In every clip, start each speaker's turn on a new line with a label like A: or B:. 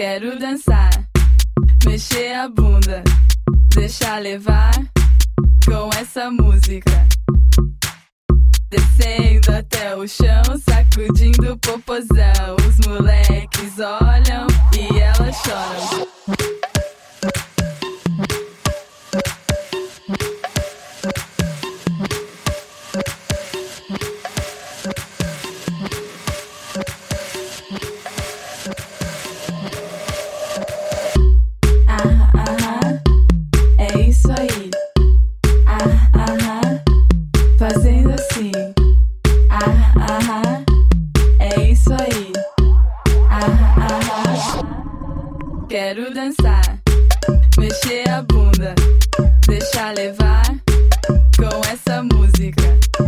A: Quero dançar, mexer a bunda, deixar levar com essa música. Descendo até o chão, sacudindo o popozão. Os moleques olham e elas choram. É isso aí. Fazendo assim. É isso aí. Quero dançar, mexer a bunda, deixar levar com essa música.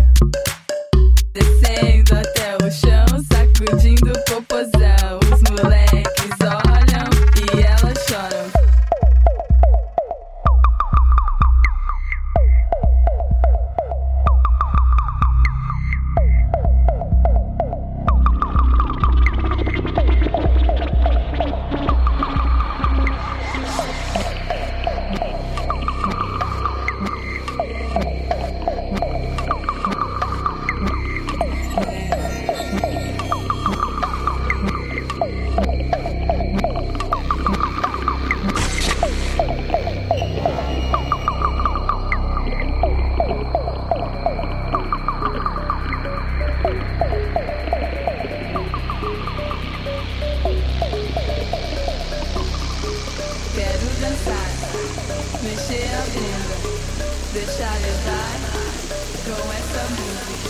A: Descendo até o chão, sacudindo o popozão. Os moleques olham e elas choram. Quero dançar, mexer a bunda, deixar levar com essa música.